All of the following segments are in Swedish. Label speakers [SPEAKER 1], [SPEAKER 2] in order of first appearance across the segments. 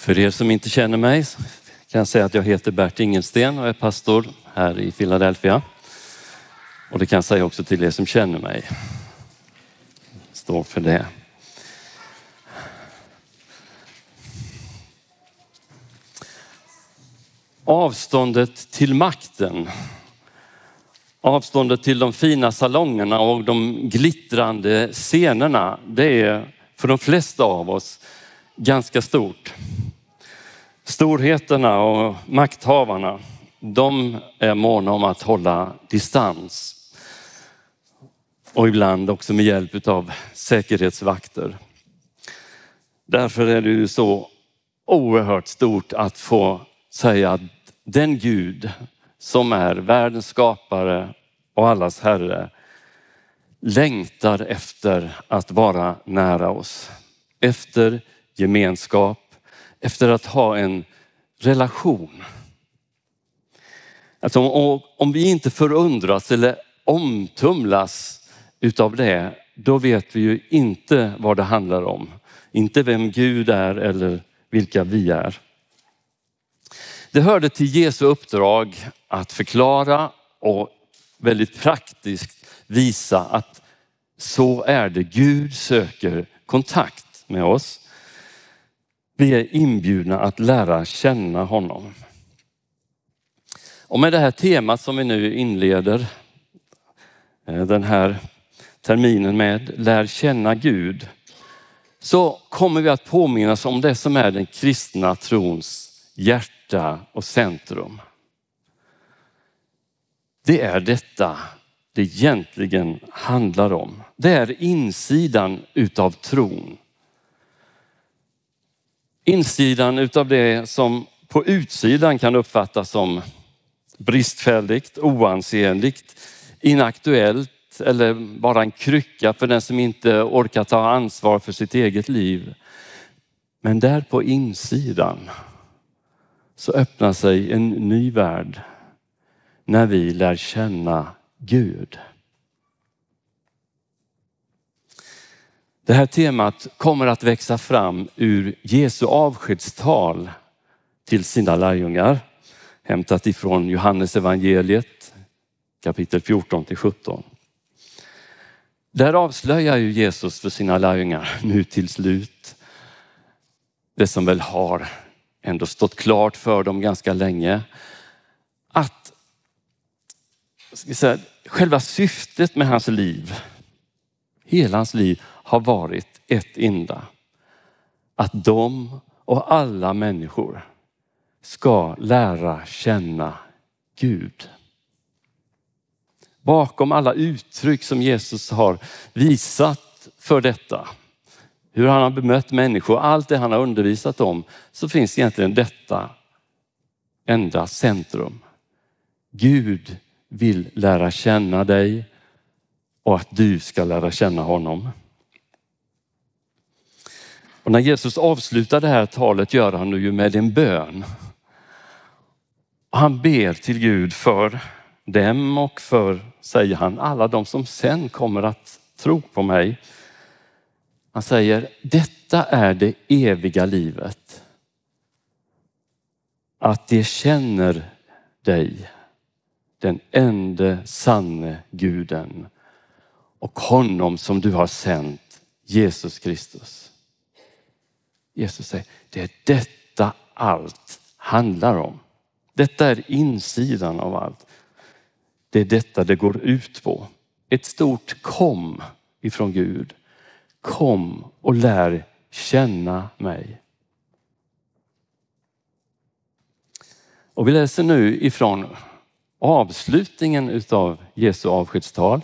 [SPEAKER 1] För er som inte känner mig kan jag säga att jag heter Bert Ingelsten och är pastor här i Philadelphia. Och det kan jag säga också till er som känner mig. Står för det. Avståndet till makten. Avståndet till de fina salongerna och de glittrande scenerna, det är för de flesta av oss ganska stort. Storheterna och makthavarna, de är måna om att hålla distans. Och ibland också med hjälp av säkerhetsvakter. Därför är det ju så oerhört stort att få säga att den Gud som är världens skapare och allas Herre längtar efter att vara nära oss. Efter gemenskap, efter att ha en relation. Alltså om vi inte förundras eller omtumlas utav det, då vet vi ju inte vad det handlar om. Inte vem Gud är eller vilka vi är. Det hörde till Jesu uppdrag att förklara och väldigt praktiskt visa att så är det. Gud söker kontakt med oss. Vi är inbjudna att lära känna honom. Och med det här temat som vi nu inleder den här terminen med, lär känna Gud, så kommer vi att påminnas om det som är den kristna trons hjärta och centrum. Det är detta det egentligen handlar om. Det är insidan utav tron. Insidan utav det som på utsidan kan uppfattas som bristfälligt, oansenligt, inaktuellt eller bara en krycka för den som inte orkar ta ansvar för sitt eget liv. Men där på insidan så öppnar sig en ny värld när vi lär känna Gud. Det här temat kommer att växa fram ur Jesu avskedstal till sina lärjungar, hämtat ifrån Johannes evangeliet kapitel 14-17. Där avslöjar ju Jesus för sina lärjungar nu till slut det som väl har ändå stått klart för dem ganska länge, att själva syftet med hans liv, hela hans liv, har varit ett enda. Att de och alla människor ska lära känna Gud. Bakom alla uttryck som Jesus har visat för detta, hur han har bemött människor, allt det han har undervisat om, så finns egentligen detta enda centrum. Gud vill lära känna dig och att du ska lära känna honom. Och när Jesus avslutar det här talet gör han det ju med en bön. Och han ber till Gud för dem och för, säger han, alla de som sen kommer att tro på mig. Han säger, detta är det eviga livet. Att de känner dig, den enda sanne Guden, och honom som du har sänt, Jesus Kristus. Jesus säger, det är detta allt handlar om. Detta är insidan av allt. Det är detta det går ut på. Ett stort kom ifrån Gud. Kom och lär känna mig. Och vi läser nu ifrån avslutningen utav Jesu avskedstal.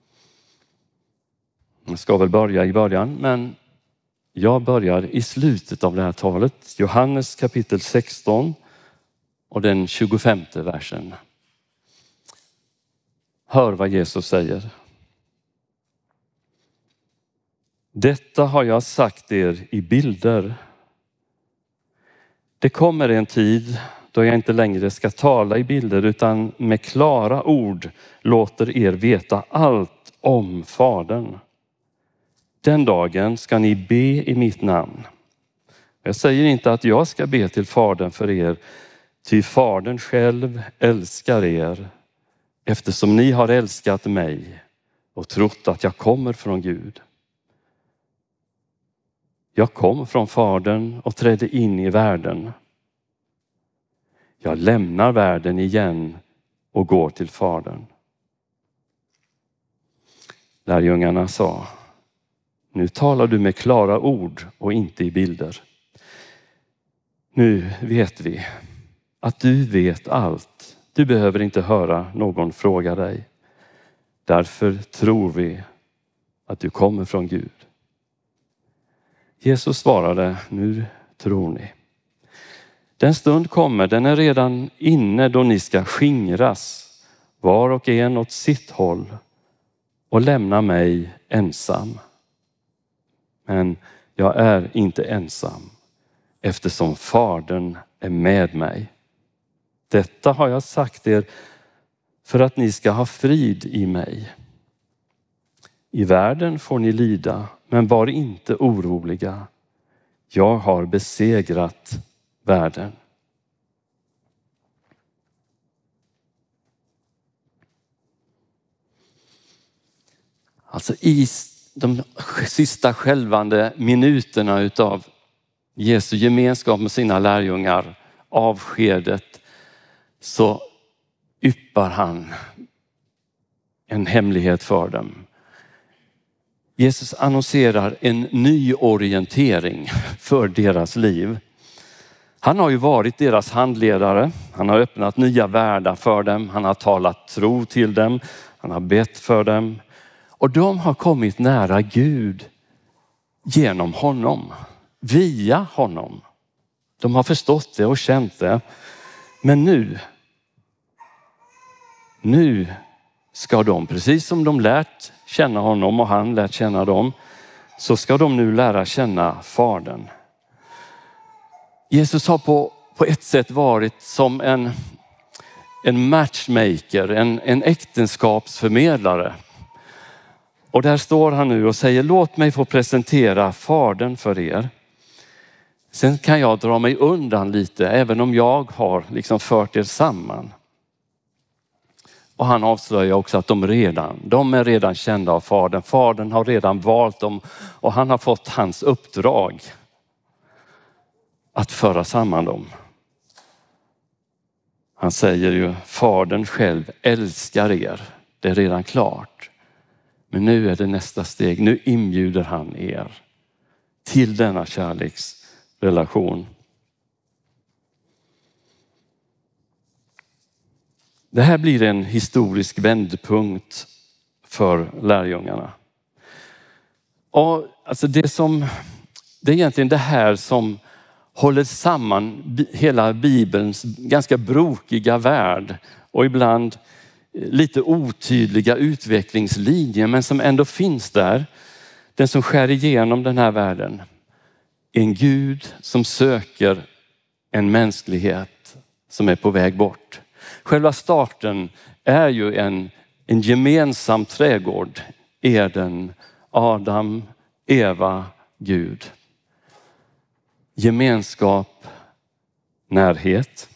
[SPEAKER 1] Jag ska väl börja i början, men jag börjar i slutet av det här talet. Johannes kapitel 16 och den 25:e versen. Hör vad Jesus säger. Detta har jag sagt er i bilder. Det kommer en tid då jag inte längre ska tala i bilder utan med klara ord låter er veta allt om Fadern. Den dagen ska ni be i mitt namn. Jag säger inte att jag ska be till Fadern för er, ty Fadern själv älskar er, eftersom ni har älskat mig och trott att jag kommer från Gud. Jag kom från Fadern och trädde in i världen. Jag lämnar världen igen och går till Fadern. Lärjungarna sa: nu talar du med klara ord och inte i bilder. Nu vet vi att du vet allt. Du behöver inte höra någon fråga dig. Därför tror vi att du kommer från Gud. Jesus svarade: nu tror ni. Den stund kommer, den är redan inne, då ni ska skingras, var och en åt sitt håll, och lämna mig ensam. Men jag är inte ensam, eftersom Fadern är med mig. Detta har jag sagt er för att ni ska ha frid i mig. I världen får ni lida, men var inte oroliga. Jag har besegrat världen. Alltså i de sista skälvande minuterna utav Jesu gemenskap med sina lärjungar, avskedet, så yppar han en hemlighet för dem. Jesus annonserar en ny orientering för deras liv. Han har ju varit deras handledare. Han har öppnat nya världar för dem. Han har talat tro till dem. Han har bett för dem. Och de har kommit nära Gud genom honom. Via honom. De har förstått det och känt det. Men nu ska de, precis som de lärt känna honom och han lärt känna dem, så ska de nu lära känna Fadern. Jesus har på ett sätt varit som en matchmaker, en äktenskapsförmedlare. Och där står han nu och säger: låt mig få presentera Fadern för er. Sen kan jag dra mig undan lite, även om jag har liksom fört er samman. Och han avslöjar också att de är redan kända av Fadern. Fadern har redan valt dem och han har fått hans uppdrag att föra samman dem. Han säger ju: Fadern själv älskar er. Det är redan klart. Men nu är det nästa steg. Nu inbjuder han er till denna kärleksrelation. Det här blir en historisk vändpunkt för lärjungarna. Och alltså det är egentligen det här som håller samman hela Bibelns ganska brokiga värld och ibland lite otydliga utvecklingslinjer, men som ändå finns där. Den som skär igenom den här världen. En Gud som söker en mänsklighet som är på väg bort. Själva starten är ju en gemensam trädgård. Eden, Adam, Eva, Gud. Gemenskap, närhet.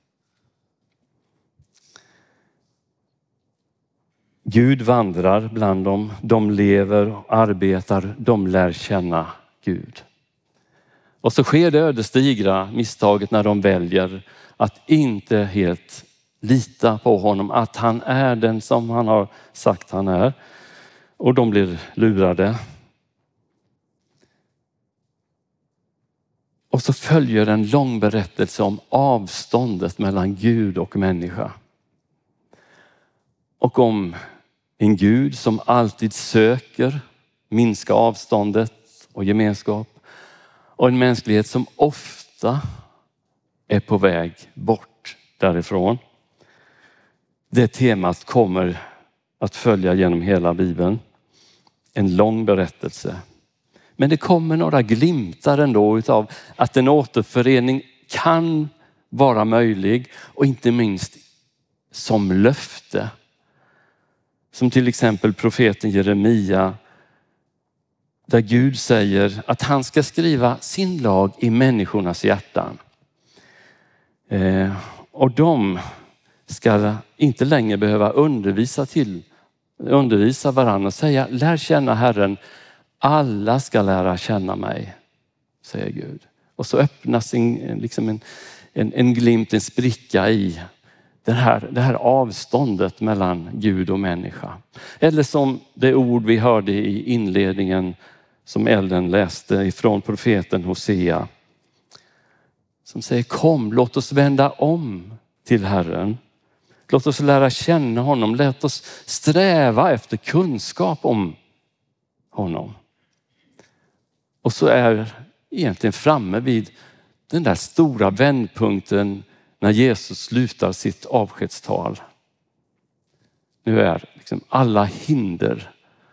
[SPEAKER 1] Gud vandrar bland dem. De lever och arbetar. De lär känna Gud. Och så sker det ödesdigra misstaget när de väljer att inte helt lita på honom. Att han är den som han har sagt han är. Och de blir lurade. Och så följer en lång berättelse om avståndet mellan Gud och människa. Och om en Gud som alltid söker minska avståndet och gemenskap. Och en mänsklighet som ofta är på väg bort därifrån. Det temat kommer att följa genom hela Bibeln. En lång berättelse. Men det kommer några glimtar ändå utav att en återförening kan vara möjlig. Och inte minst som löfte. Som till exempel profeten Jeremia. där Gud säger att han ska skriva sin lag i människornas hjärtan. Och de ska inte längre behöva undervisa varandra och säga, lär känna Herren. Alla ska lära känna mig, säger Gud. Och så öppnas en glimt, en spricka i det här avståndet mellan Gud och människa. Eller som det ord vi hörde i inledningen som Ellen läste ifrån profeten Hosea. Som säger, kom, låt oss vända om till Herren. Låt oss lära känna honom. Låt oss sträva efter kunskap om honom. Och så är egentligen framme vid den där stora vändpunkten när Jesus slutar sitt avskedstal. Nu är alla hinder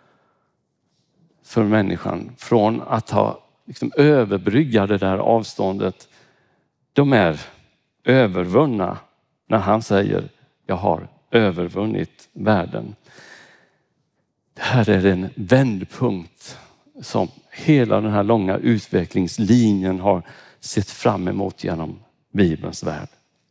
[SPEAKER 1] för människan från att ha överbrygga det där avståndet. De är övervunna när han säger, jag har övervunnit världen. Det här är en vändpunkt som hela den här långa utvecklingslinjen har sett fram emot genom Bibelns värld.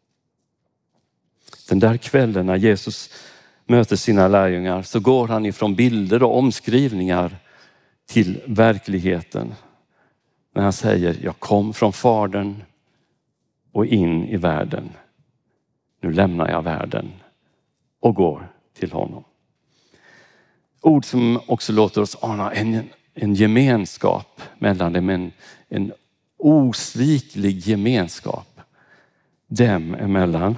[SPEAKER 1] Den där kvällen när Jesus möter sina lärjungar så går han ifrån bilder och omskrivningar till verkligheten. När han säger, jag kom från Fadern och in i världen. Nu lämnar jag världen och går till honom. Ord som också låter oss ana en gemenskap mellan dem, en osviklig gemenskap dem emellan.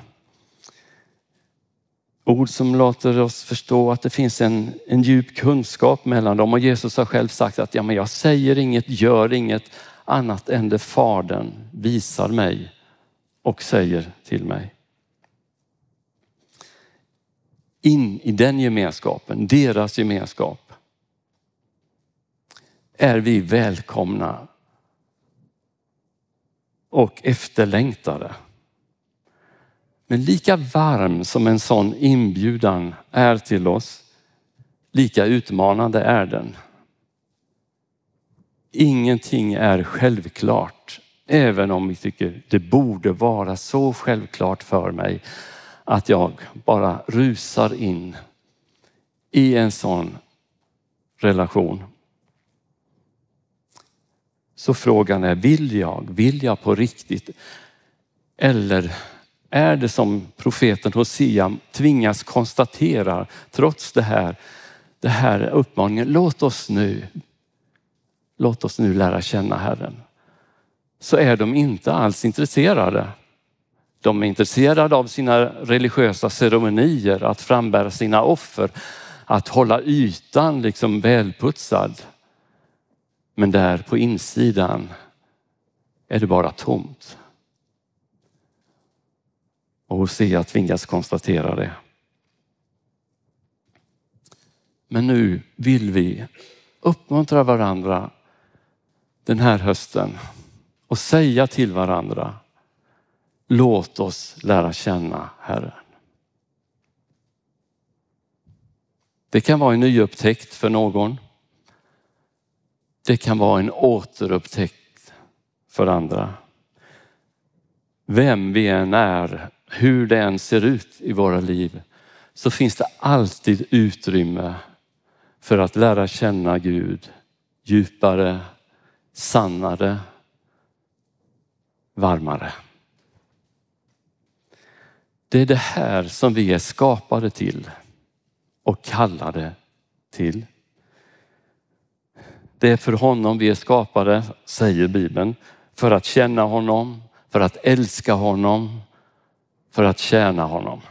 [SPEAKER 1] Ord som låter oss förstå att det finns en djup kunskap mellan dem. Och Jesus har själv sagt att men jag säger inget, gör inget annat än det Fadern visar mig och säger till mig. In i den gemenskapen, deras gemenskap, är vi välkomna och efterlängtade. Men lika varm som en sån inbjudan är till oss, lika utmanande är den. Ingenting är självklart, även om vi tycker det borde vara så självklart för mig att jag bara rusar in i en sån relation. Så frågan är, vill jag på riktigt? Eller är det som profeten Hosea tvingas konstatera trots det här uppmaningen, låt oss nu lära känna Herren. Så är de inte alls intresserade. De är intresserade av sina religiösa ceremonier, att frambära sina offer, att hålla ytan välputsad. Men där på insidan är det bara tomt. Och Hosea tvingas konstatera det. Men nu vill vi uppmuntra varandra den här hösten och säga till varandra, låt oss lära känna Herren. Det kan vara en nyupptäckt för någon. Det kan vara en återupptäckt för andra. Vem vi än är, hur det än ser ut i våra liv, så finns det alltid utrymme för att lära känna Gud djupare, sannare, varmare. Det är det här som vi är skapade till och kallade till. Det är för honom vi är skapade, säger Bibeln, för att känna honom, för att älska honom, för att tjäna honom.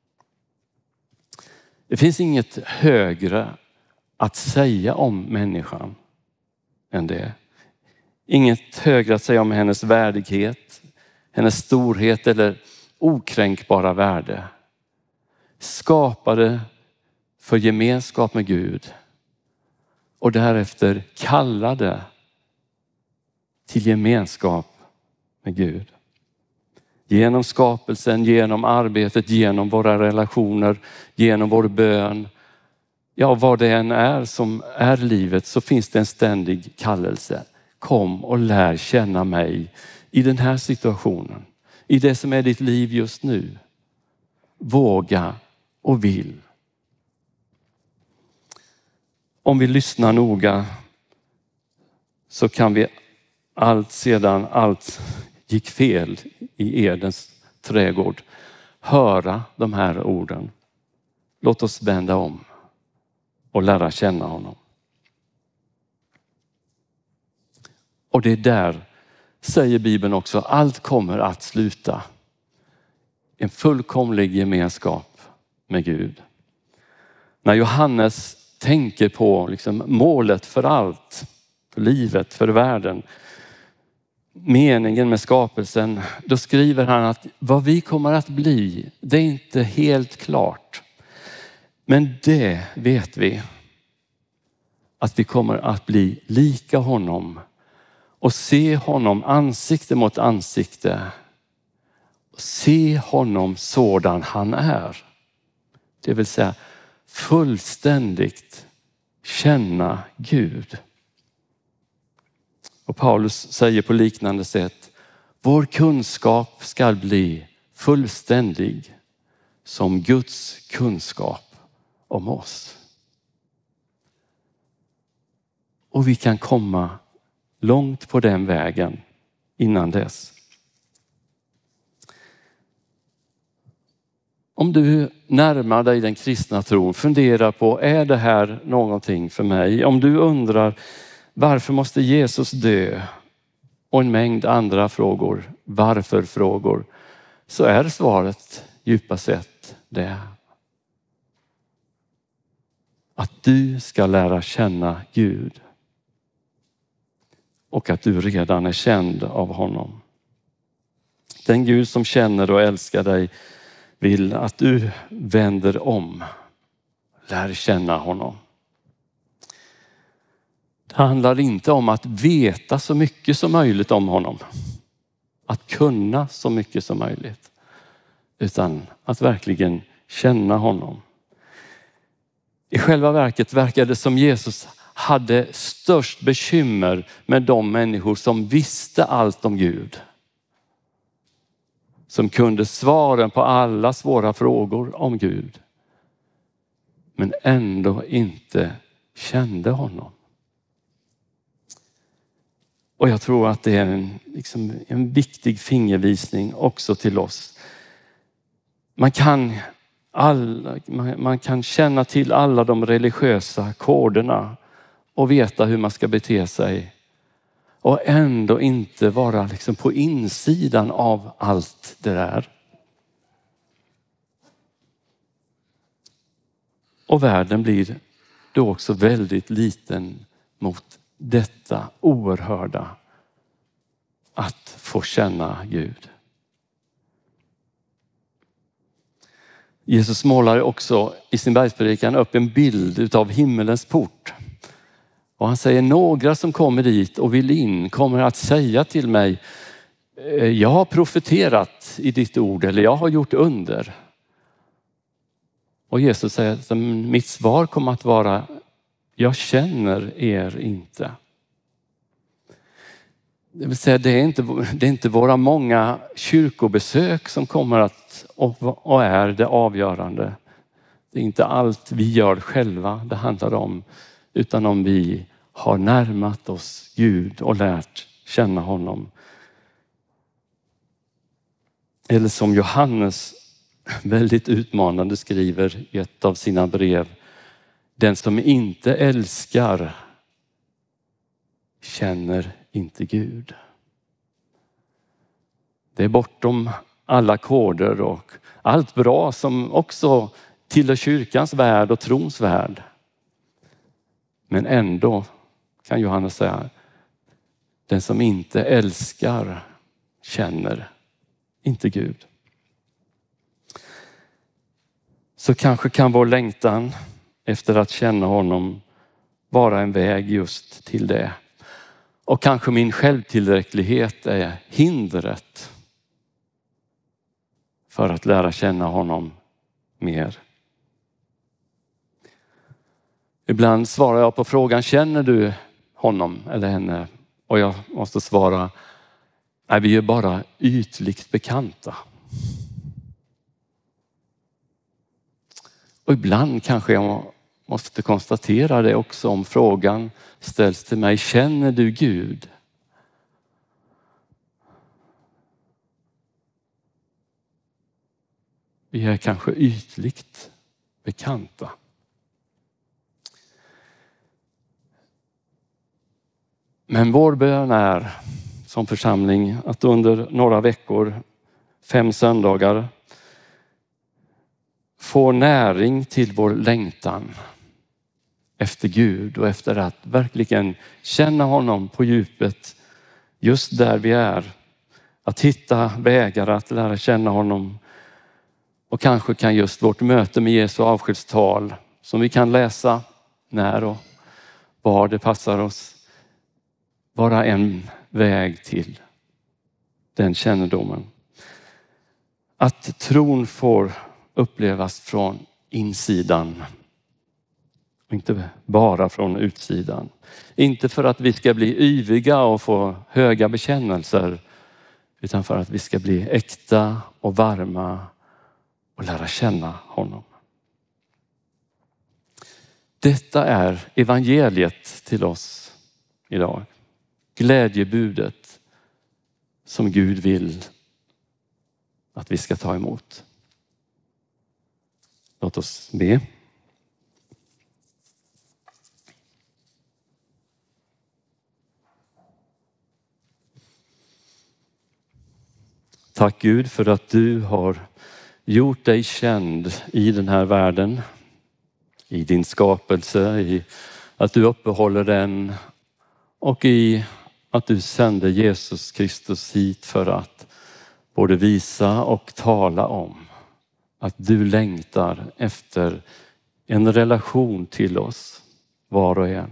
[SPEAKER 1] Det finns inget högre att säga om människan än det. Inget högre att säga om hennes värdighet, hennes storhet eller okränkbara värde. Skapade för gemenskap med Gud och därefter kallade till gemenskap med Gud. Genom skapelsen, genom arbetet, genom våra relationer, genom vår bön, ja, vad det än är som är livet, så finns det en ständig kallelse. Kom och lär känna mig i den här situationen. I det som är ditt liv just nu. Våga och vill. Om vi lyssnar noga så kan vi sedan allt gick fel i Edens trädgård höra de här orden. Låt oss vända om och lära känna honom. Och det är där, säger Bibeln också, allt kommer att sluta. En fullkomlig gemenskap med Gud. När Johannes tänker på liksom målet för allt, för livet, för världen, meningen med skapelsen, då skriver han att vad vi kommer att bli, det är inte helt klart. Men det vet vi, att vi kommer att bli lika honom och se honom ansikte mot ansikte. Se honom sådan han är. Det vill säga fullständigt känna Gud. Och Paulus säger på liknande sätt, vår kunskap ska bli fullständig som Guds kunskap om oss. Och vi kan komma långt på den vägen innan dess. Om du närmar dig den kristna tron, fundera på, är det här någonting för mig? Om du undrar, varför måste Jesus dö? Och en mängd andra frågor, varför-frågor, så är svaret djupast sett det. Att du ska lära känna Gud. Och att du redan är känd av honom. Den Gud som känner och älskar dig vill att du vänder om. Lär känna honom. Det handlar inte om att veta så mycket som möjligt om honom. Att kunna så mycket som möjligt. Utan att verkligen känna honom. I själva verket verkar det som Jesus hade störst bekymmer med de människor som visste allt om Gud. Som kunde svaren på alla svåra frågor om Gud. Men ändå inte kände honom. Och jag tror att det är en viktig fingervisning också till oss. Man kan känna till alla de religiösa koderna och veta hur man ska bete sig. Och ändå inte vara på insidan av allt det där. Och världen blir då också väldigt liten mot detta oerhörda. Att få känna Gud. Jesus målar också i sin bergspredikan upp en bild av himmelens port. Och han säger, några som kommer dit och vill in kommer att säga till mig, jag har profeterat i ditt ord eller jag har gjort under. Och Jesus säger att mitt svar kommer att vara, jag känner er inte. Det vill säga, det är inte våra många kyrkobesök som kommer att och är det avgörande. Det är inte allt vi gör själva det handlar om, utan om vi har närmat oss Gud och lärt känna honom. Eller som Johannes väldigt utmanande skriver i ett av sina brev. Den som inte älskar känner inte Gud. Det är bortom alla koder och allt bra som också tillhör kyrkans värld och trons värld. Men ändå kan Johannes säga, den som inte älskar känner inte Gud. Så kanske kan vår längtan efter att känna honom vara en väg just till det. Och kanske min självtillräcklighet är hindret för att lära känna honom mer. Ibland svarar jag på frågan, känner du honom eller henne? Och jag måste svara, nej, vi är bara ytligt bekanta. Och ibland kanske jag måste konstatera det också om frågan ställs till mig, känner du Gud? Vi är kanske ytligt bekanta. Men vår bön är som församling att under några veckor, 5 söndagar, få näring till vår längtan efter Gud och efter att verkligen känna honom på djupet just där vi är. Att hitta vägar att lära känna honom. Och kanske kan just vårt möte med Jesu avskedstal, som vi kan läsa när och var det passar oss, vara en väg till den kännedomen. Att tron får upplevas från insidan. Inte bara från utsidan. Inte för att vi ska bli yviga och få höga bekännelser, utan för att vi ska bli äkta och varma och lära känna honom. Detta är evangeliet till oss idag. Glädjebudet som Gud vill att vi ska ta emot. Låt oss be. Tack Gud för att du har gjort dig känd i den här världen, i din skapelse, i att du uppehåller den och i att du sände Jesus Kristus hit för att både visa och tala om att du längtar efter en relation till oss, var och en.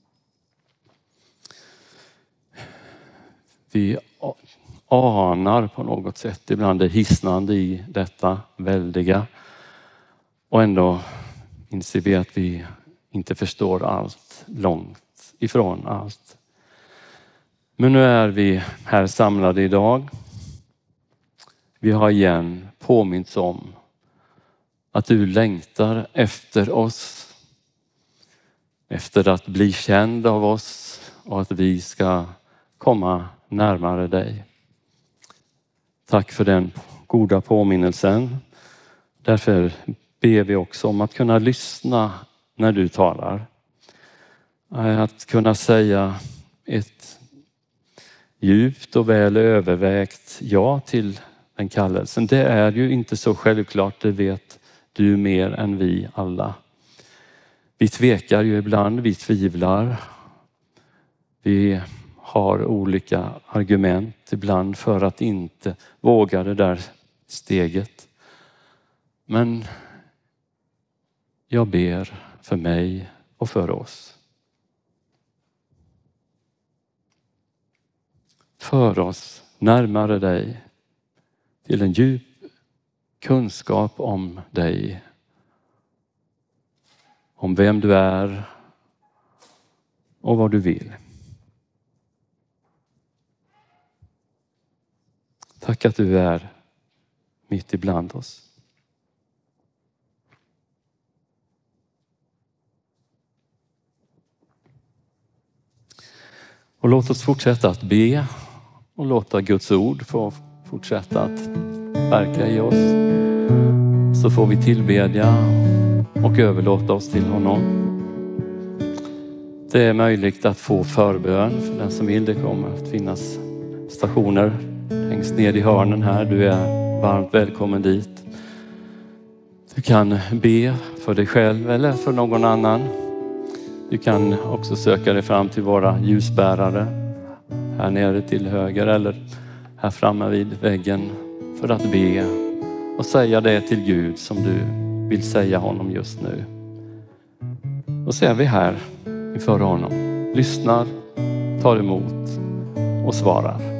[SPEAKER 1] Vi anar på något sätt ibland det hisnande i detta väldiga. Och ändå inser vi att vi inte förstår allt, långt ifrån allt. Men nu är vi här samlade idag. Vi har igen påminns om att du längtar efter oss. Efter att bli känd av oss och att vi ska komma närmare dig. Tack för den goda påminnelsen. Därför ber vi också om att kunna lyssna när du talar. Att kunna säga ett djupt och väl övervägt ja till den kallelsen. Det är ju inte så självklart, det vet du mer än vi alla. Vi tvekar ju ibland, vi tvivlar. Vi har olika argument ibland för att inte våga det där steget. Men jag ber för mig och för oss. För oss närmare dig till en djup kunskap om dig. Om vem du är och vad du vill. Tack att du är mitt ibland oss. Och låt oss fortsätta att be och låta Guds ord få fortsätta att verka i oss. Så får vi tillbedja och överlåta oss till honom. Det är möjligt att få förbön för den som vill. Det kommer att finnas stationer längst ner i hörnen här. Du är varmt välkommen dit. Du kan be för dig själv eller för någon annan. Du kan också söka dig fram till våra ljusbärare här nere till höger eller här framme vid väggen för att be och säga det till Gud som du vill säga honom just nu. Och så är vi här inför honom, lyssnar, tar emot och svarar.